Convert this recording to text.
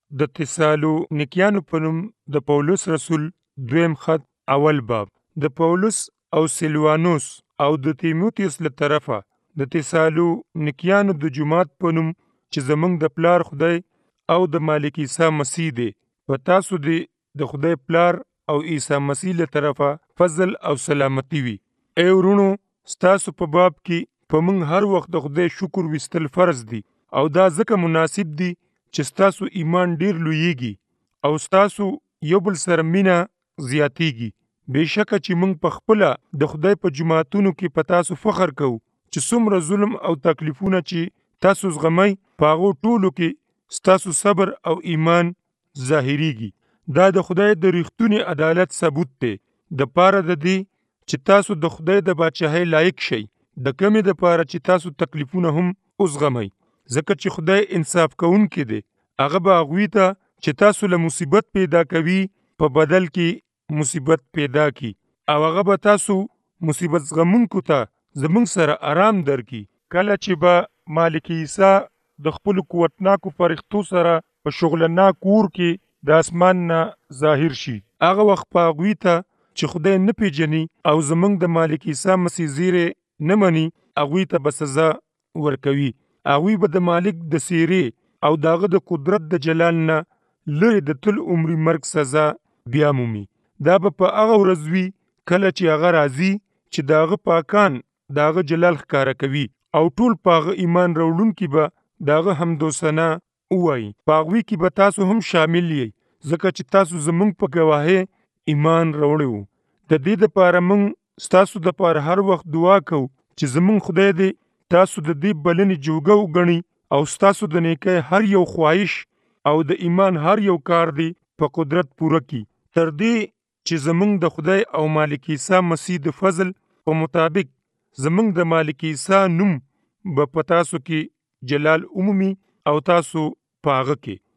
د تسالونیکیانو په نوم د پولس رسول دویم خط اول باب. د پولس او سلوانوس او د تیموتیوس له طرفه د تسالونیکیانو د جماعت په نوم چې زمونږ د پلار خدای او د مالک عیسی مسیح دی، په تاسو دی د خدای پلار او عیسی مسیح له طرفه فضل او سلامتی وي. ای ورونو، ستاسو په باب کې په موږ هر وخت د خدای شکر ویستل فرض دي، او دا ځکه مناسب دي چې ستاسو ایمان ډیر لویږي او ستاسو یو بل سره مینه زیاتیږي. بېشکه چې موږ په خپله د خدای په جماعتونو کې په تاسو فخر کوو چې څومره ظلم او تکلیفونه چې تاسو زغمئ، په هغو ټولو کې ستاسو صبر او ایمان ظاهریږي. دا د خدای د ریښتوني عدالت ثبوت دی، د پاره د دې چې تاسو د خدای د بادشاهۍ لایق شئ، د کمې د پاره چې تاسو تکلیفونه هم وزغمئ. ځکه چې خدای انصاف کوونکی دی، هغه به هغوی ته چې تاسو له مصیبت پیدا کوي په بدل کې مصیبت پیدا کی، او هغه به تاسو مصیبت زغمونکو ته زمونږ سره آرام درکړي. کله چې به مالک عیسی د خپلو قوتناکو فرښتو سره په شغلناک اور کې د اسمان نه ظاهر شي، هغه وخت په هغوی ته چې خدای نه پیژني او زمونږ د مالک عیسی مسیح زیرې نه مني، هغوی ته به سزا ورکوي. هغوی به د مالک د څیرې او داغه د قدرت د جلال نه لرې د تل عمري مرګ سزا بیا مومي. دا به په هغه ورځ وي کله چې هغه راځي چې داغه پاکان داغه جلال ښکاره کوي، او ټول په هغه ایمان راوړونکي به داغه حمد و ثنا ووایي. په هغوی کې به تاسو هم شامل یې، ځکه چې تاسو زمونږ په ګواهۍ ایمان راوړی وو. د دې دپاره موږ ستاسو دپاره هر وخت دعا کوو چې زمونږ خدای دې تاسو د دې بلنې جوګه وګڼي او ستاسو د نیکۍ هر یو خواهش او د ایمان هر یو کار دی په قدرت پوره کی، تر دې چې زمونږ د خدای او مالک عیسی مسیح د فضل په مطابق زمونږ د مالک عیسی نوم به په تاسو کې جلال عمومي او تاسو په هغه کې